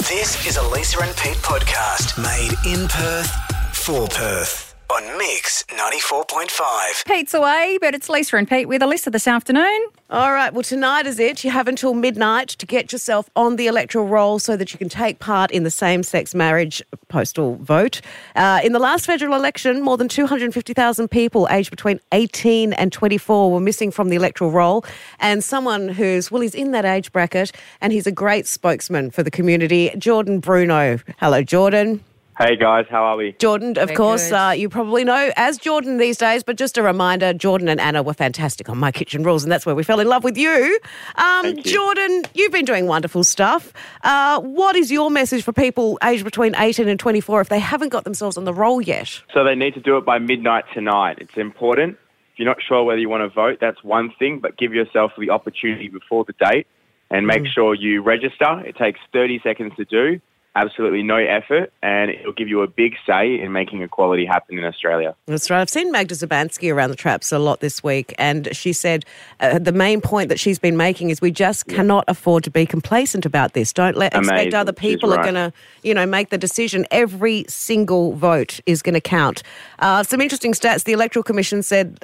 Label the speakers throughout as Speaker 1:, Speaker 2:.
Speaker 1: This is a Lisa and Pete podcast made in Perth for Perth on Mix 94.5.
Speaker 2: Pete's away, but it's Lisa and Pete with Alyssa this afternoon.
Speaker 3: All right, well, tonight is it. You have until midnight to get yourself on the electoral roll so that you can take part in the same-sex marriage postal vote. In the last federal election, more than 250,000 people aged between 18 and 24 were missing from the electoral roll. And someone he's in that age bracket, and he's a great spokesman for the community, Jordan Bruno. Hello, Jordan.
Speaker 4: Hey guys, how are we?
Speaker 3: Jordan, of course, you probably know as Jordan these days, but just a reminder, Jordan and Anna were fantastic on My Kitchen Rules, and that's where we fell in love with you.
Speaker 4: Thank you.
Speaker 3: Jordan, you've been doing wonderful stuff. What is your message for people aged between 18 and 24 if they haven't got themselves on the roll yet?
Speaker 4: So they need to do it by midnight tonight. It's important. If you're not sure whether you want to vote, that's one thing, but give yourself the opportunity before the date and make sure you register. It takes 30 seconds to do. Absolutely no effort, and it'll give you a big say in making equality happen in Australia.
Speaker 3: That's right. I've seen Magda Zabansky around the traps a lot this week, and she said the main point that she's been making is we just cannot afford to be complacent about this. Don't expect other people are going to, make the decision. Every single vote is going to count. Some interesting stats. The Electoral Commission said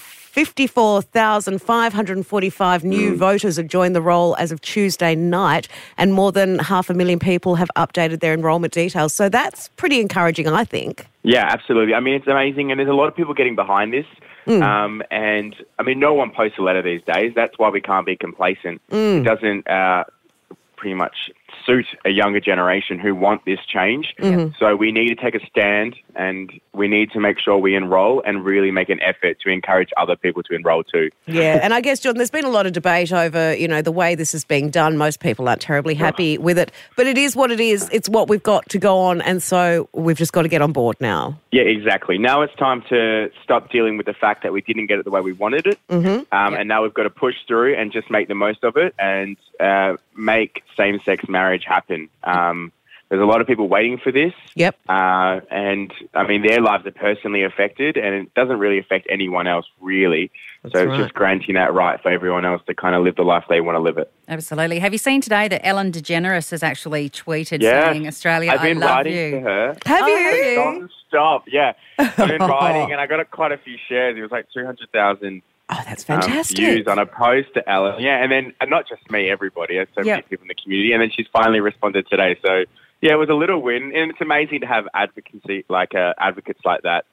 Speaker 3: 54,545 new voters have joined the roll as of Tuesday night, and more than 500,000 people have updated their enrolment details. So that's pretty encouraging, I think.
Speaker 4: Yeah, absolutely. I mean, it's amazing, and there's a lot of people getting behind this. And, I mean, no one posts a letter these days. That's why we can't be complacent. It doesn't pretty much suit a younger generation who want this change. So we need to take a stand, and we need to make sure we enrol and really make an effort to encourage other people to enrol too.
Speaker 3: Yeah, and I guess, John, there's been a lot of debate over, the way this is being done. Most people aren't terribly happy with it, but it is what it is. It's what we've got to go on, and so we've just got to get on board now.
Speaker 4: Yeah, exactly. Now it's time to stop dealing with the fact that we didn't get it the way we wanted it, and now we've got to push through and just make the most of it and make same-sex marriage happen. There's a lot of people waiting for this.
Speaker 3: Yep.
Speaker 4: And, I mean, their lives are personally affected, and it doesn't really affect anyone else, really. So it's just granting that right for everyone else to kind of live the life they want to live it.
Speaker 2: Absolutely. Have you seen today that Ellen DeGeneres has actually tweeted saying, Australia,
Speaker 4: I've been
Speaker 2: I love
Speaker 4: writing
Speaker 2: you.
Speaker 4: to her.
Speaker 3: Have you?
Speaker 4: Non-stop, yeah. I've been writing, and I got quite a few shares. It was like 200,000
Speaker 3: Oh, that's fantastic.
Speaker 4: views on a post to Ellen. Yeah, and then and not just me, everybody. There's so many people in the community. And then she's finally responded today. So, yeah, it was a little win. And it's amazing to have advocates like that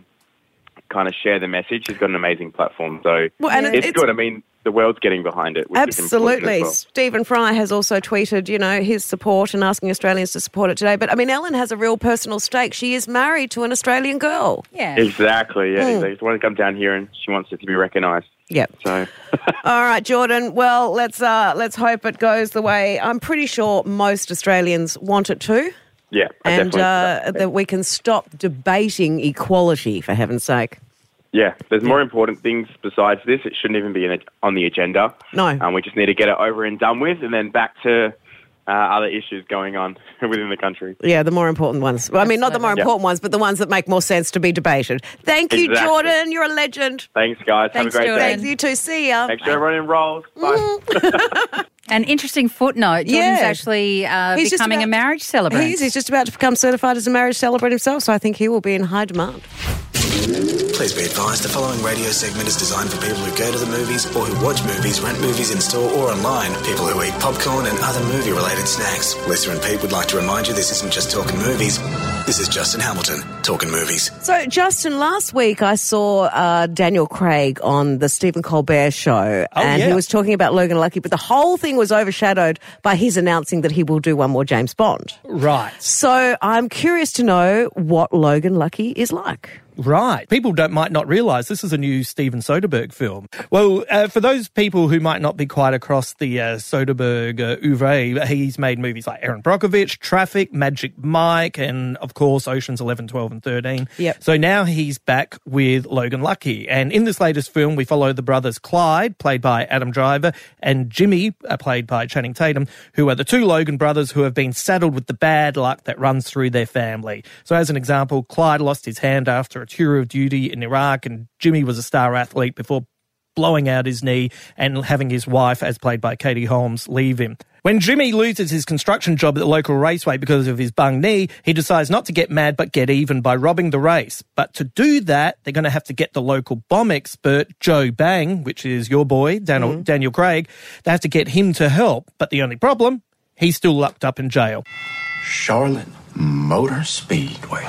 Speaker 4: kind of share the message. She's got an amazing platform. So it's good. I mean, the world's getting behind it. Which
Speaker 3: absolutely.
Speaker 4: Is well.
Speaker 3: Stephen Fry has also tweeted, his support and asking Australians to support it today. But, I mean, Ellen has a real personal stake. She is married to an Australian girl.
Speaker 2: Yeah.
Speaker 4: Exactly, yeah. She wants to come down here and she wants it to be recognised.
Speaker 3: Yep.
Speaker 4: So.
Speaker 3: All right, Jordan. Well, let's hope it goes the way I'm pretty sure most Australians want it to.
Speaker 4: Yeah,
Speaker 3: and that we can stop debating equality, for heaven's sake.
Speaker 4: Yeah, there's more important things besides this. It shouldn't even be on the agenda.
Speaker 3: No.
Speaker 4: We just need to get it over and done with, and then back to other issues going on within the country.
Speaker 3: Yeah, the more important ones. Well, I mean, not the more important ones, but the ones that make more sense to be debated. Thank you, Jordan. You're a legend.
Speaker 4: Thanks, guys.
Speaker 2: Thanks,
Speaker 4: have a great
Speaker 2: Jordan.
Speaker 4: day.
Speaker 3: Thanks, you too. See ya.
Speaker 4: Make sure everyone enrolls. Bye.
Speaker 2: An interesting footnote. Jordan's actually becoming a marriage celebrant.
Speaker 3: He's just about to become certified as a marriage celebrant himself, so I think he will be in high demand.
Speaker 1: Please be advised the following radio segment is designed for people who go to the movies or who watch movies, rent movies in store or online, people who eat popcorn and other movie-related snacks. Lisa and Pete would like to remind you this isn't just talking movies. This is Justin Hamilton talking movies.
Speaker 3: So, Justin, last week I saw Daniel Craig on the Stephen Colbert Show, he was talking about Logan Lucky, but the whole thing was overshadowed by his announcing that he will do one more James Bond.
Speaker 5: Right.
Speaker 3: So I'm curious to know what Logan Lucky is like.
Speaker 5: Right. People might not realise this is a new Steven Soderbergh film. Well, for those people who might not be quite across the Soderbergh oeuvre, he's made movies like Erin Brockovich, Traffic, Magic Mike, and, of course, Oceans 11, 12 and 13.
Speaker 3: Yep.
Speaker 5: So now he's back with Logan Lucky. And in this latest film, we follow the brothers Clyde, played by Adam Driver, and Jimmy, played by Channing Tatum, who are the two Logan brothers who have been saddled with the bad luck that runs through their family. So as an example, Clyde lost his hand after a tour of duty in Iraq, and Jimmy was a star athlete before blowing out his knee and having his wife, as played by Katie Holmes, leave him. When Jimmy loses his construction job at the local raceway because of his bung knee, he decides not to get mad but get even by robbing the race. But to do that, they're going to have to get the local bomb expert, Joe Bang, which is your boy, Daniel Craig. They have to get him to help. But the only problem, he's still locked up in jail.
Speaker 6: Charlotte Motor Speedway.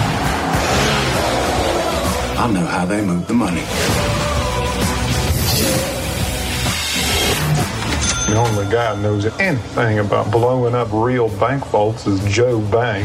Speaker 6: I know how they move the money.
Speaker 7: The only guy who knows anything about blowing up real bank vaults is Joe Bang.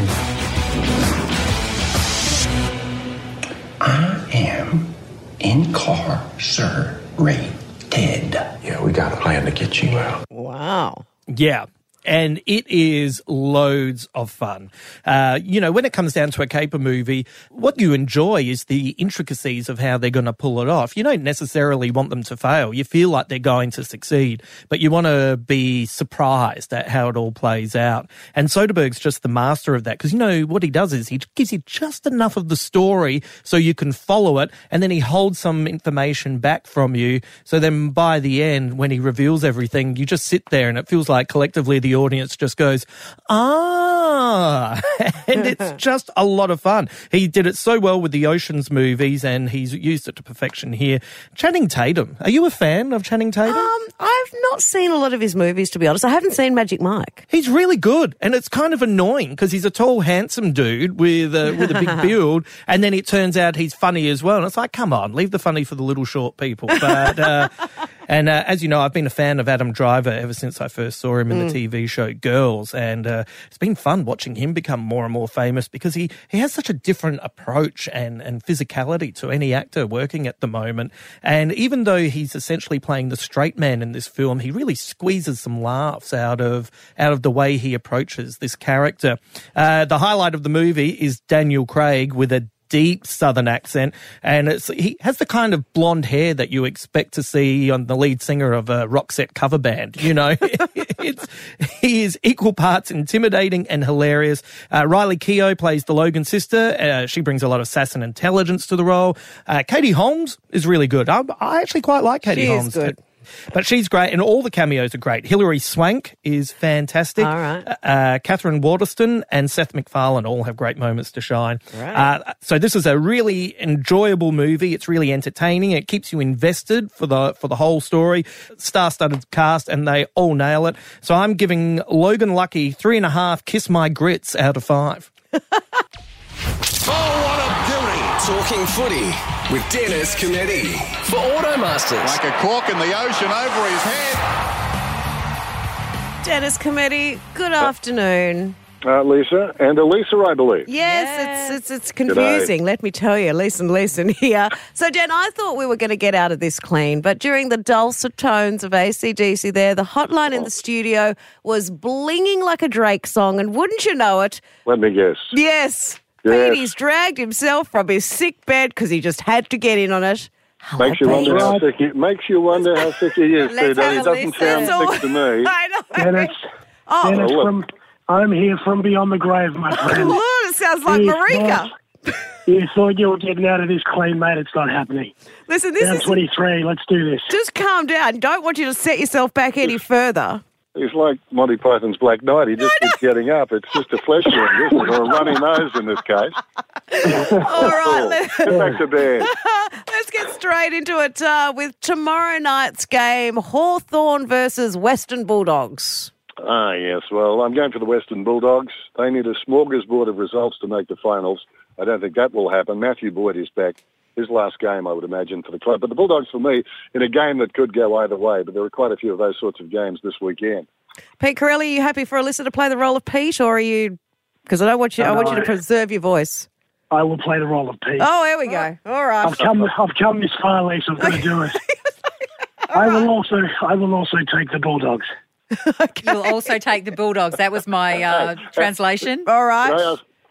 Speaker 6: I am incarcerated. Yeah, we got a plan to get you out.
Speaker 3: Wow.
Speaker 5: Yeah. And it is loads of fun. When it comes down to a caper movie, what you enjoy is the intricacies of how they're going to pull it off. You don't necessarily want them to fail. You feel like they're going to succeed, but you want to be surprised at how it all plays out. And Soderbergh's just the master of that, because, what he does is he gives you just enough of the story so you can follow it, and then he holds some information back from you. So then by the end, when he reveals everything, you just sit there and it feels like collectively the audience just goes, and it's just a lot of fun. He did it so well with the Oceans movies, and he's used it to perfection here. Channing Tatum. Are you a fan of Channing Tatum?
Speaker 3: I've not seen a lot of his movies, to be honest. I haven't seen Magic Mike.
Speaker 5: He's really good, and it's kind of annoying because he's a tall, handsome dude with a big build, and then it turns out he's funny as well. And it's like, come on, leave the funny for the little short people. But and as you know, I've been a fan of Adam Driver ever since I first saw him in the TV show Girls, and it's been fun watching him become more and more famous because he has such a different approach and physicality to any actor working at the moment. And even though he's essentially playing the straight man in this film, he really squeezes some laughs out of the way he approaches this character. The highlight of the movie is Daniel Craig with a deep southern accent, and he has the kind of blonde hair that you expect to see on the lead singer of a Roxette cover band. He is equal parts intimidating and hilarious. Riley Keough plays the Logan sister. She brings a lot of sass and intelligence to the role. Katie Holmes is really good. I actually quite like Katie Holmes.
Speaker 3: She is good.
Speaker 5: But she's great, and all the cameos are great. Hilary Swank is fantastic.
Speaker 3: All right.
Speaker 5: Catherine Waterston and Seth MacFarlane all have great moments to shine.
Speaker 3: Right.
Speaker 5: So this is a really enjoyable movie. It's really entertaining. It keeps you invested for the whole story. Star-studded cast, and they all nail it. So I'm giving Logan Lucky 3.5 Kiss My Grits out of 5.
Speaker 1: Oh, what a beauty! Talking footy with Dennis Cometti for Automasters.
Speaker 8: Like a cork in the ocean over his head.
Speaker 3: Dennis Cometti, good afternoon.
Speaker 7: Lisa and Elisa, I believe.
Speaker 3: Yes. It's confusing, let me tell you. Listen here. So, Dan, I thought we were going to get out of this clean, but during the dulcet tones of AC/DC there, the hotline in the studio was blinging like a Drake song, and wouldn't you know it?
Speaker 7: Let me guess.
Speaker 3: Yes. Petey's dragged himself from his sick bed because he just had to get in on it. Hello,
Speaker 7: Makes you wonder how sick he is, too. He doesn't sound sick to me.
Speaker 3: I know.
Speaker 9: Dennis, I'm here from beyond the grave, my friend.
Speaker 3: Lord, it sounds like Marika.
Speaker 9: You thought you were getting out of this clean, mate. It's not happening.
Speaker 3: Listen, this is
Speaker 9: 23. Let's do this.
Speaker 3: Just calm down. Don't want you to set yourself back any further.
Speaker 7: He's like Monty Python's Black Knight. He just keeps getting up. It's just a flesh wound, isn't it? Or a runny nose in this case.
Speaker 3: All right.
Speaker 7: Get back to bed.
Speaker 3: Let's get straight into it with tomorrow night's game, Hawthorn versus Western Bulldogs.
Speaker 7: Yes. Well, I'm going for the Western Bulldogs. They need a smorgasbord of results to make the finals. I don't think that will happen. Matthew Boyd is back. His last game, I would imagine, for the club. But the Bulldogs, for me, in a game that could go either way, but there are quite a few of those sorts of games this weekend.
Speaker 3: Pete Corelli, are you happy for Alyssa to play the role of Pete, or are you... Because I want you to preserve your voice.
Speaker 9: I will play the role of Pete.
Speaker 3: Oh, here we go. All right.
Speaker 9: I've come this far, Lisa. I've got to do it. I will also take the Bulldogs.
Speaker 2: You'll also take the Bulldogs. That was my translation.
Speaker 3: All right.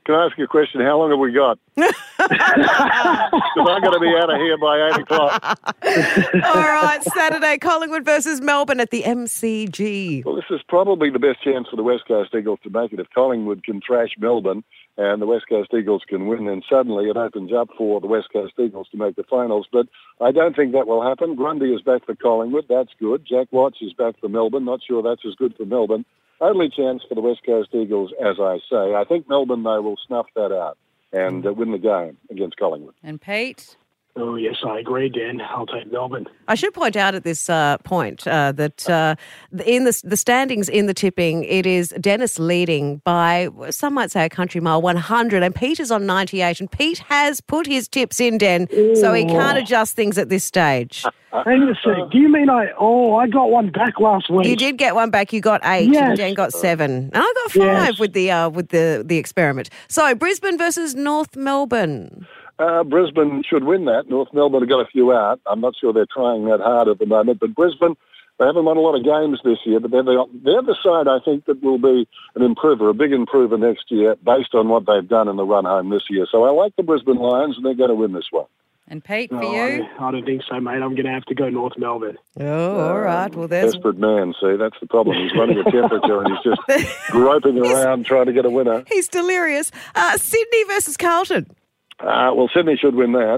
Speaker 7: Can I ask you a question? How long have we got? Because I'm going to be out of here by 8 o'clock.
Speaker 3: All right, Saturday, Collingwood versus Melbourne at the MCG.
Speaker 7: Well, this is probably the best chance for the West Coast Eagles to make it. If Collingwood can thrash Melbourne and the West Coast Eagles can win, then suddenly it opens up for the West Coast Eagles to make the finals. But I don't think that will happen. Grundy is back for Collingwood. That's good. Jack Watts is back for Melbourne. Not sure that's as good for Melbourne. Only chance for the West Coast Eagles, as I say. I think Melbourne, though, will snuff that out and win the game against Collingwood.
Speaker 2: And Pete?
Speaker 9: Oh, yes, I agree, Dan. I'll take Melbourne.
Speaker 3: I should point out at this point that in the standings in the tipping, it is Dennis leading by, some might say, a country mile, 100, and Pete is on 98, and Pete has put his tips in, Den, so he can't adjust things at this stage.
Speaker 9: Hang on a sec. Do you mean I got one back last week?
Speaker 3: You did get one back. You got 8,
Speaker 9: yes.
Speaker 3: and Dan got 7. And I got 5 with the experiment. So, Brisbane versus North Melbourne.
Speaker 7: Brisbane should win that. North Melbourne have got a few out. I'm not sure they're trying that hard at the moment. But Brisbane, they haven't won a lot of games this year. But they're the side, I think, that will be an improver, a big improver next year based on what they've done in the run home this year. So I like the Brisbane Lions, and they're going to win this one.
Speaker 2: And Pete, for you?
Speaker 9: I don't think so, mate. I'm going to have to go North Melbourne.
Speaker 3: Oh, all right. Well, there's...
Speaker 7: Desperate man, see, that's the problem. He's running a temperature and he's just groping around trying to get a winner.
Speaker 3: He's delirious. Sydney versus Carlton.
Speaker 7: Well, Sydney should win that.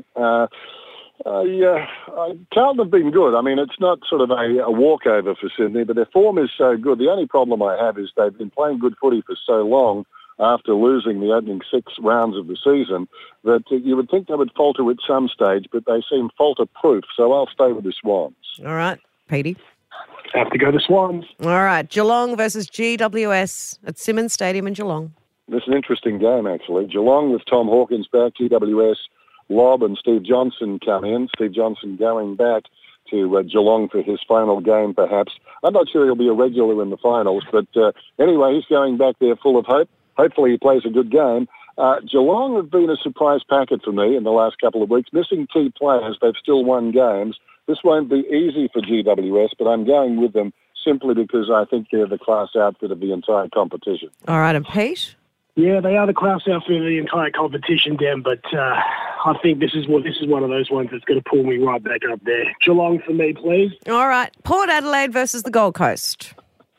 Speaker 7: Carlton have been good. I mean, it's not sort of a walkover for Sydney, but their form is so good. The only problem I have is they've been playing good footy for so long after losing the opening 6 rounds of the season that you would think they would falter at some stage, but they seem falter-proof, so I'll stay with the Swans.
Speaker 3: All right. Petey?
Speaker 9: Have to go the Swans.
Speaker 3: All right. Geelong versus GWS at Simmons Stadium in Geelong.
Speaker 7: This is an interesting game, actually. Geelong with Tom Hawkins back, GWS, Lobb and Steve Johnson come in. Steve Johnson going back to Geelong for his final game, perhaps. I'm not sure he'll be a regular in the finals, but anyway, he's going back there full of hope. Hopefully he plays a good game. Geelong have been a surprise packet for me in the last couple of weeks. Missing key players, they've still won games. This won't be easy for GWS, but I'm going with them simply because I think they're the class outfit of the entire competition.
Speaker 3: All right, and Pete?
Speaker 9: Yeah, they are the class outfit of the entire competition, Dan, but I think this is one of those ones that's going to pull me right back up there. Geelong for me, please.
Speaker 3: All right. Port Adelaide versus the Gold Coast.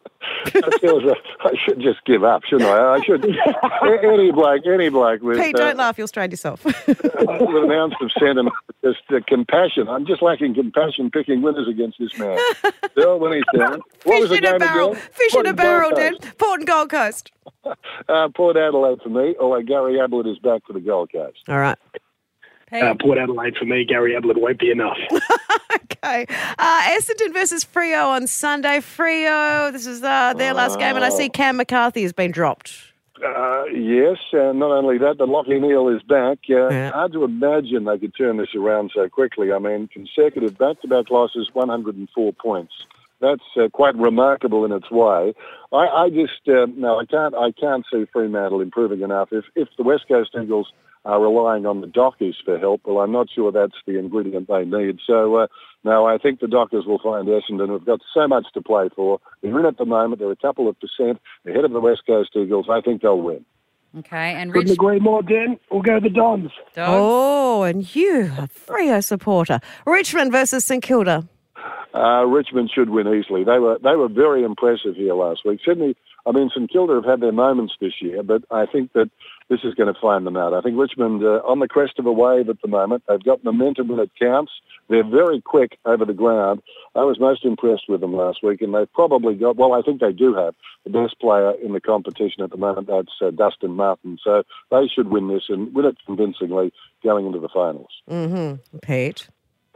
Speaker 7: I should just give up, shouldn't I? I should. Any bloke with...
Speaker 3: Pete, don't laugh. You'll strain yourself.
Speaker 7: With an ounce of sentiment, just compassion. I'm just lacking compassion picking winners against this man. Still, when he's down. What was the game again?
Speaker 3: Fish in a barrel, Dan. Port and Gold Coast.
Speaker 7: Port Adelaide for me. Oh, Gary Ablett is back for the Gold Coast.
Speaker 3: All right.
Speaker 9: Port Adelaide for me. Gary Ablett won't be enough.
Speaker 3: Okay. Essendon versus Freo on Sunday. Freo, this is their last game, and I see Cam McCarthy has been dropped.
Speaker 7: Yes, and not only that, but Lachie Neale is back. Hard to imagine they could turn this around so quickly. I mean, consecutive back-to-back losses, 104 points. That's quite remarkable in its way. I can't see Fremantle improving enough. If the West Coast Eagles are relying on the Dockers for help, well, I'm not sure that's the ingredient they need. So, no, I think the Dockers will find Essendon. We've got so much to play for. They're in at the moment. They're a couple of % ahead of the West Coast Eagles. I think they'll win.
Speaker 2: Okay, and
Speaker 9: Couldn't agree more, Dan. We'll go the Dons.
Speaker 3: Oh, and you, a Freo supporter. Richmond versus St Kilda.
Speaker 7: Richmond should win easily. They were very impressive here last week. St Kilda have had their moments this year, but I think that this is going to find them out. I think Richmond on the crest of a wave at the moment. They've got momentum when it counts. They're very quick over the ground. I was most impressed with them last week, and they've probably got, well, I think they do have the best player in the competition at the moment. That's Dustin Martin. So they should win this and win it convincingly going into the finals.
Speaker 3: Mm-hmm. Pete?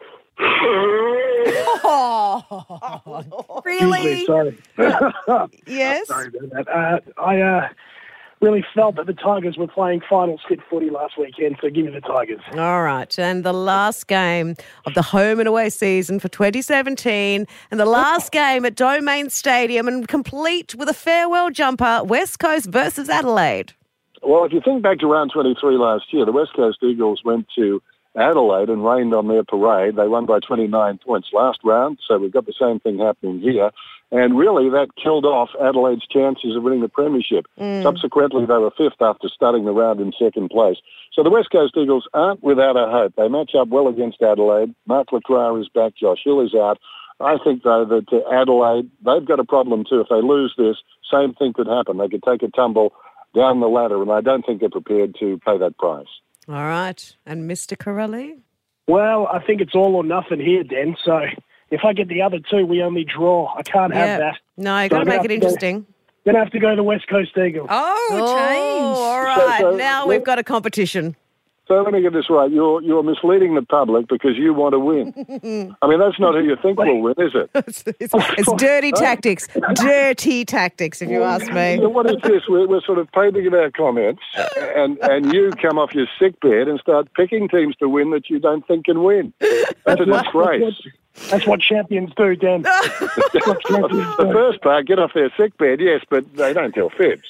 Speaker 9: Really? Sorry.
Speaker 3: Yes?
Speaker 9: Sorry about that. I really felt that the Tigers were playing finals fit footy last weekend, so give me the Tigers.
Speaker 3: All right. And the last game of the home and away season for 2017 and the last game at Domain Stadium and complete with a farewell jumper, West Coast versus Adelaide.
Speaker 7: Well, if you think back to round 23 last year, the West Coast Eagles went to Adelaide and rained on their parade. They won by 29 points last round, so we've got the same thing happening here. And really, that killed off Adelaide's chances of winning the premiership. Subsequently, they were fifth after starting the round in second place. So the West Coast Eagles aren't without a hope. They match up well against Adelaide. Mark Lacroix is back. Josh Hill is out. I think, though, that Adelaide, they've got a problem too. If they lose this, same thing could happen. They could take a tumble down the ladder, and I don't think they're prepared to pay that price.
Speaker 3: All right. And Mr. Corelli?
Speaker 9: Well, I think it's all or nothing here, Dan. So if I get the other two, we only draw. I can't have that.
Speaker 3: No, you've got to make it interesting.
Speaker 9: Then I have to go to the West Coast Eagles.
Speaker 2: Oh, change.
Speaker 3: All right.
Speaker 7: So
Speaker 3: now we've got a competition.
Speaker 7: So let me get this right. You're misleading the public because you want to win. I mean, that's not who you think will win, is it?
Speaker 3: It's dirty tactics. Dirty tactics, if you ask me.
Speaker 7: So what is this? We're sort of painting our comments, and you come off your sick bed and start picking teams to win that you don't think can win. That's a disgrace.
Speaker 9: That's what champions do, Dan.
Speaker 7: The first part, get off their sick bed, yes, but they don't tell fibs.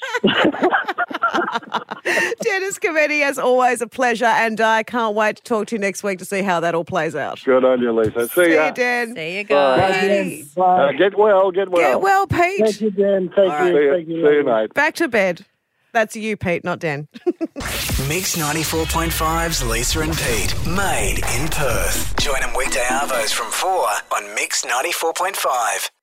Speaker 3: Dennis Cometti, as always, a pleasure, and I can't wait to talk to you next week to see how that all plays out.
Speaker 7: Good on you, Lisa. See ya.
Speaker 3: you, Dan.
Speaker 2: See you guys.
Speaker 9: Bye.
Speaker 7: Get well.
Speaker 3: Get well, Pete.
Speaker 9: Thank you, Dan. Thank you.
Speaker 7: See you, mate.
Speaker 3: Back to bed. That's you, Pete, not Dan.
Speaker 1: Mix 94.5's Lisa and Pete, made in Perth. Join them weekday arvos from 4 on Mix 94.5.